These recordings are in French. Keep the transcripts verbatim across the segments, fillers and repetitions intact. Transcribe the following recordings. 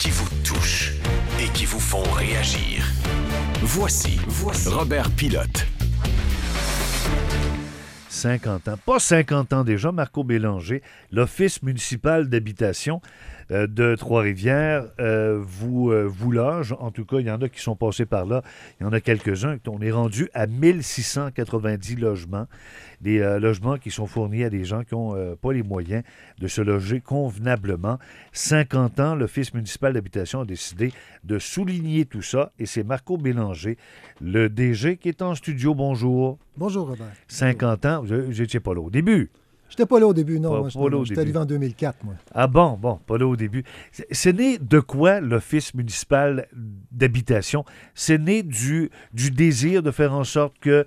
qui vous touchent et qui vous font réagir. Voici, voici Robert Pilote. cinquante ans. Pas cinquante ans déjà, Marco Bélanger, l'Office municipal d'habitation euh, de Trois-Rivières euh, vous, euh, vous loge. En tout cas, il y en a qui sont passés par là. Il y en a quelques-uns. On est rendu à mille six cent quatre-vingt-dix logements. Des euh, logements qui sont fournis à des gens qui n'ont euh, pas les moyens de se loger convenablement. cinquante ans, l'Office municipal d'habitation a décidé de souligner tout ça. Et c'est Marco Bélanger, le D G, qui est en studio. Bonjour. Bonjour, Robert. cinquante ans, vous n'étiez pas là au début. J'étais pas là au début, non. Pas, moi, pas là au j'étais début. arrivé en deux mille quatre, moi. Ah bon, bon, pas là au début. C'est, c'est né de quoi, l'Office municipal d'habitation? C'est né du, du désir de faire en sorte que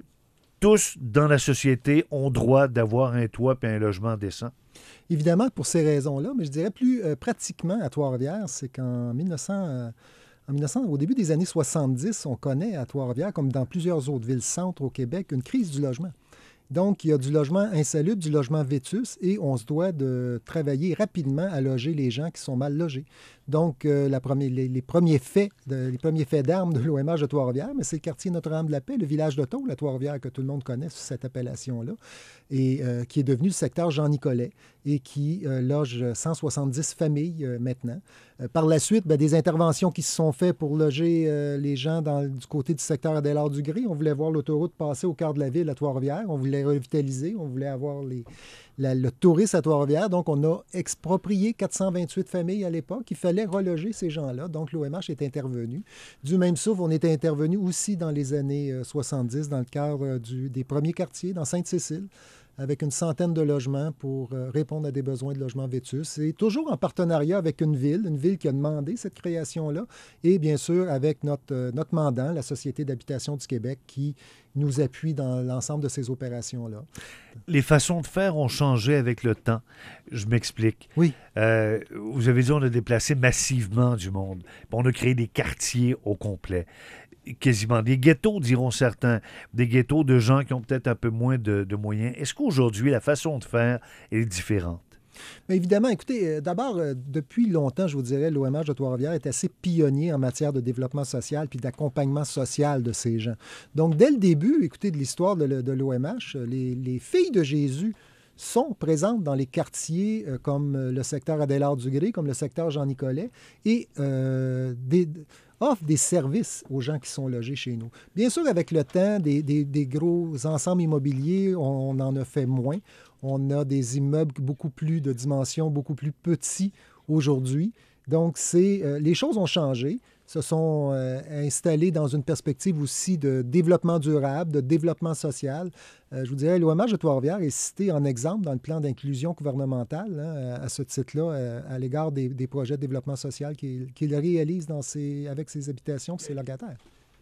tous dans la société ont droit d'avoir un toit et un logement décent? Évidemment, pour ces raisons-là, mais je dirais plus euh, pratiquement à Trois-Rivières, c'est qu'en mille neuf cents... euh, En mille neuf cents, au début des années soixante-dix, on connaît à Trois-Rivières, comme dans plusieurs autres villes-centres au Québec, une crise du logement. Donc, il y a du logement insalubre, du logement vétus, et on se doit de travailler rapidement à loger les gens qui sont mal logés. Donc, euh, la première, les, les premiers faits, de, les premiers faits d'armes de l'O M H de Trois-Rivières, mais c'est le quartier Notre-Dame-de-la-Paix, le village de Taule, à Trois-Rivières, que tout le monde connaît sous cette appellation-là, et euh, qui est devenu le secteur Jean-Nicolet, et qui euh, loge cent soixante-dix familles euh, maintenant. Euh, par la suite, bien, des interventions qui se sont faites pour loger euh, les gens dans, du côté du secteur Adélard-du-Gré. On voulait voir l'autoroute passer au cœur de la ville à Trois-Rivières. On voulait revitaliser. On voulait avoir les, la, le tourisme à Trois-Rivières. Donc, on a exproprié quatre cent vingt-huit familles à l'époque. Il fallait reloger ces gens-là. Donc, l'O M H est intervenu. Du même souffle, on était intervenu aussi dans les années euh, soixante-dix dans le cadre du, des premiers quartiers, dans Sainte-Cécile, avec une centaine de logements pour euh, répondre à des besoins de logements vétus. C'est toujours en partenariat avec une ville, une ville qui a demandé cette création-là, et bien sûr avec notre, euh, notre mandant, la Société d'habitation du Québec, qui nous appuie dans l'ensemble de ces opérations-là. Les façons de faire ont changé avec le temps. Je m'explique. Oui. Euh, vous avez dit on a déplacé massivement du monde. On a créé des quartiers au complet. Quasiment des ghettos, diront certains, des ghettos de gens qui ont peut-être un peu moins de, de moyens. Est-ce qu'aujourd'hui, la façon de faire est différente? Bien évidemment, écoutez, euh, d'abord, euh, depuis longtemps, je vous dirais, l'O M H de Trois-Rivières est assez pionnier en matière de développement social puis d'accompagnement social de ces gens. Donc, dès le début, écoutez, de l'histoire de, de l'O M H, les, les filles de Jésus sont présentes dans les quartiers euh, comme le secteur Adélard-du-Gré, comme le secteur Jean-Nicolet, et euh, des... offre des services aux gens qui sont logés chez nous. Bien sûr, avec le temps, des, des, des gros ensembles immobiliers, on, on en a fait moins. On a des immeubles beaucoup plus de dimensions, beaucoup plus petits aujourd'hui. Donc, c'est, euh, les choses ont changé, se sont euh, installées dans une perspective aussi de développement durable, de développement social. Euh, je vous dirais, l'O M H de Trois-Rivières est cité en exemple dans le plan d'inclusion gouvernementale, hein, à ce titre-là, à, à l'égard des, des projets de développement social qu'il, qu'il réalise dans ses, avec ses habitations et ses locataires.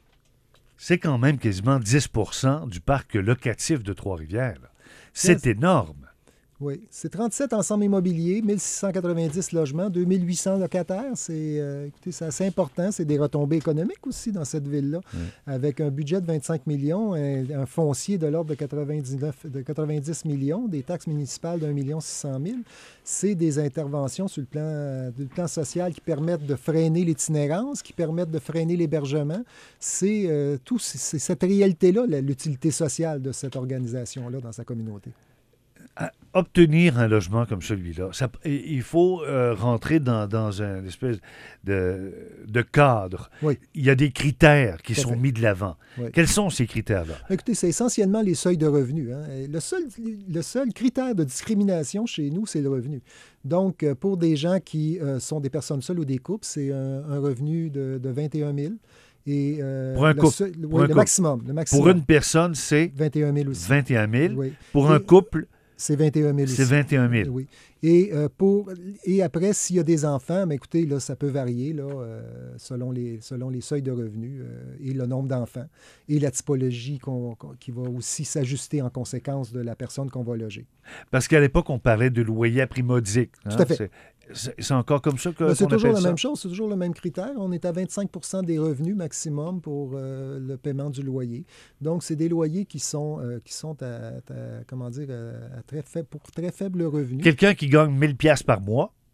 C'est quand même quasiment dix pour cent du parc locatif de Trois-Rivières. Là. C'est C'est... énorme. Oui, c'est trente-sept ensembles immobiliers, mille six cent quatre-vingt-dix logements, deux mille huit cents locataires. C'est, euh, écoutez, c'est assez important. C'est des retombées économiques aussi dans cette ville-là, Oui. avec un budget de vingt-cinq millions, un, un foncier de l'ordre de quatre-vingt-dix-neuf, de quatre-vingt-dix millions, des taxes municipales d'un million six cent mille. C'est des interventions sur le plan, euh, le plan social qui permettent de freiner l'itinérance, qui permettent de freiner l'hébergement. C'est euh, tout, c'est, c'est cette réalité-là, la, l'utilité sociale de cette organisation-là dans sa communauté. À obtenir un logement comme celui-là, ça, il faut euh, rentrer dans, dans une espèce de, de cadre. Oui. Il y a des critères qui Tout à sont fait. mis de l'avant. Oui. Quels sont ces critères-là? Écoutez, c'est essentiellement les seuils de revenus. Hein. Le, seul, le seul critère de discrimination chez nous, c'est le revenu. Donc, pour des gens qui euh, sont des personnes seules ou des couples, c'est un, un revenu de, de vingt et un mille. Et, euh, pour un le couple. seul, Pour oui, un le, couple. maximum, le maximum. Pour une personne, c'est vingt et un mille aussi. vingt et un mille. Oui. Pour Et, un couple, c'est vingt et un mille c'est aussi. vingt et un mille. Oui. Et, euh, pour, et après, s'il y a des enfants, mais écoutez, là, ça peut varier là, euh, selon, les, selon les seuils de revenus euh, et le nombre d'enfants et la typologie qu'on, qu'on, qui va aussi s'ajuster en conséquence de la personne qu'on va loger. Parce qu'à l'époque, on parlait de loyer à prix modique. Hein? Tout à fait. C'est, c'est, c'est encore comme ça que, Ben, c'est qu'on toujours appelle la ça? même chose, c'est toujours le même critère. On est à vingt-cinq pour cent des revenus maximum pour euh, le paiement du loyer. Donc, c'est des loyers qui sont, euh, qui sont à, à, comment dire, à très faible, pour très faible revenu. Quelqu'un qui gagne mille dollars par mois,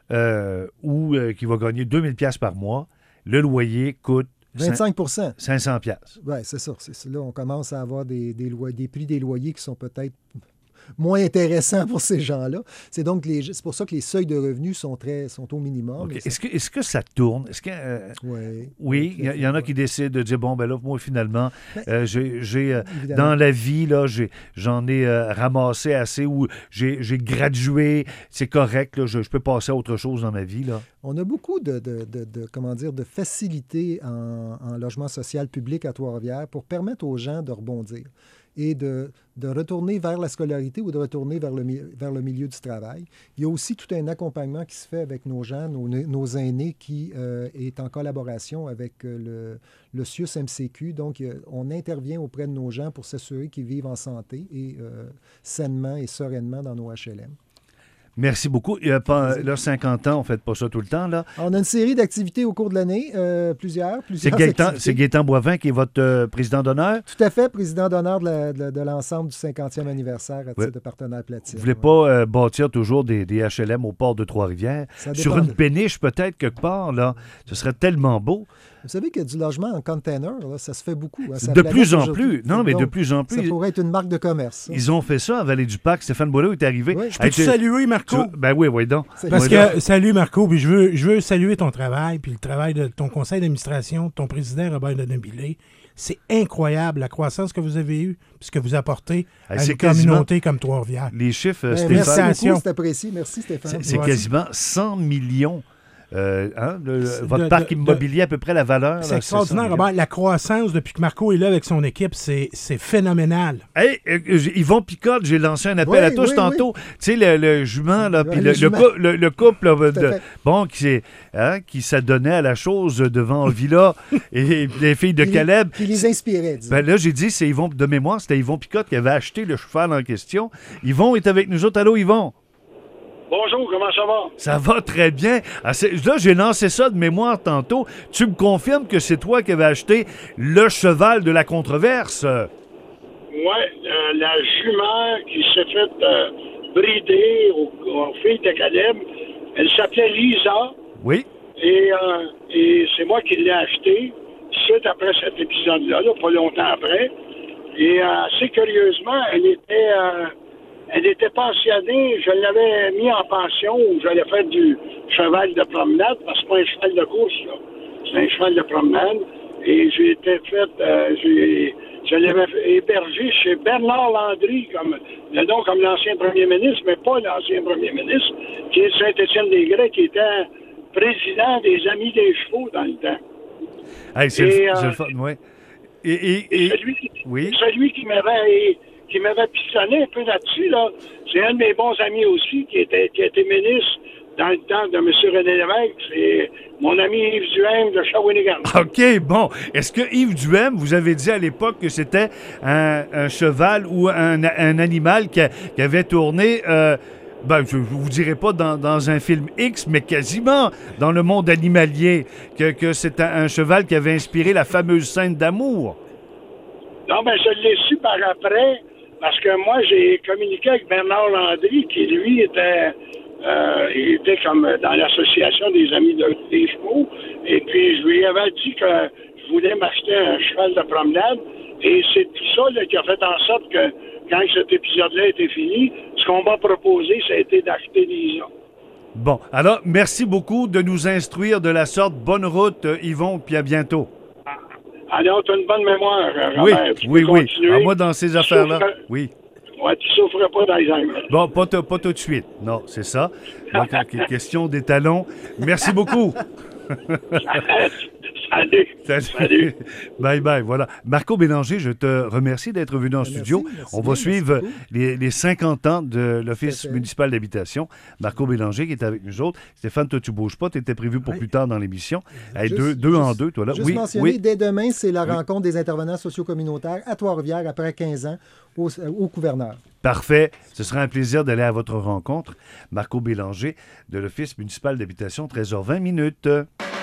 euh, ou euh, qui va gagner deux mille dollars par mois, le loyer coûte vingt-cinq pour cent. cinq cents dollars. Oui, c'est ça. C'est, là, on commence à avoir des, des, lois, des prix des loyers qui sont peut-être moins intéressants pour ces gens-là. C'est donc les, c'est pour ça que les seuils de revenus sont, très, sont au minimum. Okay. Ça... Est-ce, que, est-ce que ça tourne? Est-ce que, euh, oui. Oui, il y, y en a qui décident de dire, bon, ben là, moi, finalement, ben, euh, j'ai, j'ai euh, dans la vie, là, j'ai, j'en ai euh, ramassé assez ou j'ai, j'ai gradué, c'est correct, là, je, je peux passer à autre chose dans ma vie, là. On a beaucoup de, de, de, de comment dire, de facilités en, en logement social public à Trois-Rivières pour permettre aux gens de rebondir et de, de retourner vers la scolarité ou de retourner vers le, vers le milieu du travail. Il y a aussi tout un accompagnement qui se fait avec nos gens, nos, nos aînés, qui euh, est en collaboration avec le, le C I U S M C Q. Donc, on intervient auprès de nos gens pour s'assurer qu'ils vivent en santé et euh, sainement et sereinement dans nos H L M. Merci beaucoup. Il y a pas, là, cinquante ans, on ne fait pas ça tout le temps, là. On a une série d'activités au cours de l'année, euh, plusieurs, plusieurs c'est Gaétan, activités. C'est Gaétan Boivin qui est votre euh, président d'honneur? Tout à fait, président d'honneur de, la, de, de l'ensemble du cinquantième anniversaire à titre ouais. de partenaire platine. Vous ne voulez ouais. pas euh, bâtir toujours des, des H L M au port de Trois-Rivières? Sur une de... péniche, peut-être, quelque part, là. Ce serait tellement beau. Vous savez que du logement en container, là, ça se fait beaucoup. Hein, ça de plus en plus. Non, mais Donc, de plus en plus. Ça pourrait être une marque de commerce. Ça. Ils ont fait ça à Vallée-du-Parc. Stéphane Boileau est arrivé. Oui. Je peux te saluer, Marco? Tu... Ben oui, oui, donc. Parce oui, que, donc. salut, Marco, puis je veux, je veux saluer ton travail, puis le travail de ton conseil d'administration, de ton président, Robert Denebillet. C'est incroyable, la croissance que vous avez eue, puis ce que vous apportez à c'est une communauté quasiment... comme Trois-Rivières. Les chiffres, ben, Stéphane... Merci beaucoup, c'est apprécié. Merci, Stéphane. C'est, c'est quasiment cent millions. Euh, hein, le, votre de, parc de, immobilier, de, à peu près la valeur. C'est là, extraordinaire, c'est Robert. La croissance, depuis que Marco est là avec son équipe, c'est, c'est phénoménal. Hey, euh, Yvon Picotte, j'ai lancé un appel oui, à tous oui, tantôt. Oui. Tu sais, le, le jument, là, puis le, le, le, le, le couple, là, de, bon, qui, hein, qui s'adonnait à la chose devant Villa et, et les filles de qui Caleb. Qui les inspirait, disons. Ben là, j'ai dit, c'est Yvon, de mémoire, c'était Yvon Picotte qui avait acheté le cheval en question. Yvon est avec nous autres. Allô, Yvon? Bonjour, comment ça va? Ça va très bien. Ah, là, j'ai lancé ça de mémoire tantôt. Tu me confirmes que c'est toi qui avais acheté le cheval de la controverse? Oui, euh, la jument qui s'est faite euh, brider aux, aux filles de Caleb, elle s'appelait Lisa. Oui. Et, euh, et c'est moi qui l'ai achetée, suite après cet épisode-là, là, pas longtemps après. Et euh, assez curieusement, elle était... Euh, Elle était pensionnée, je l'avais mis en pension où j'allais faire du cheval de promenade, parce que c'est pas un cheval de course, là. C'est un cheval de promenade. Et j'ai été fait, euh, j'ai, je l'avais hébergé chez Bernard Landry, comme le nom comme l'ancien premier ministre, mais pas l'ancien premier ministre, qui est de Saint-Étienne-des-Grès, qui était président des Amis des Chevaux dans le temps. Hey, c'est, et, le, euh, c'est le fun, oui. Et, et, et, et celui, oui. celui qui m'avait... qui m'avait pistonné un peu là-dessus, là. C'est un de mes bons amis aussi qui était qui a été ministre dans le temps de M. René Lévesque. C'est mon ami Yves Duhem de Shawinigan. OK, bon. Est-ce que Yves Duhem, vous avez dit à l'époque que c'était un, un cheval ou un, un animal qui, a, qui avait tourné... Euh, ben, je ne vous dirai pas dans, dans un film X, mais quasiment dans le monde animalier, que, que c'est un, un cheval qui avait inspiré la fameuse scène d'amour? Non, ben je l'ai su par après... Parce que moi, j'ai communiqué avec Bernard Landry, qui, lui, était, euh, il était comme dans l'association des Amis de, des Chevaux. Et puis, je lui avais dit que je voulais m'acheter un cheval de promenade. Et c'est tout ça là, qui a fait en sorte que, quand cet épisode-là était fini, ce qu'on m'a proposé, ça a été d'acheter Lisa. Bon, alors, merci beaucoup de nous instruire de la sorte. Bonne route, Yvon, puis à bientôt. Alors, tu as une bonne mémoire, Oui, Robert. Tu oui, oui. Ah, moi, dans ces affaires-là, souffres... oui. Ouais, tu ne souffres pas d'Alzheimer. Bon, pas, t- pas tout de suite. Non, c'est ça. Donc, question des talons. Merci beaucoup. Salut. Salut. Salut. Bye bye. Voilà. Marco Bélanger, je te remercie d'être venu en merci, studio. merci On bien, va suivre merci les, les cinquante ans de l'Office municipal d'habitation. Marco Bélanger qui est avec nous autres. Stéphane, toi, tu ne bouges pas. Tu étais prévu pour oui. plus tard dans l'émission. Hey, juste, deux deux juste, en deux, toi là. Juste oui, mentionner, oui. dès demain, c'est la oui. rencontre des intervenants socio-communautaires à Trois-Rivières après quinze ans au, au gouverneur. Parfait. Ce sera un plaisir d'aller à votre rencontre. Marco Bélanger de l'Office municipal d'habitation, treize heures vingt minutes.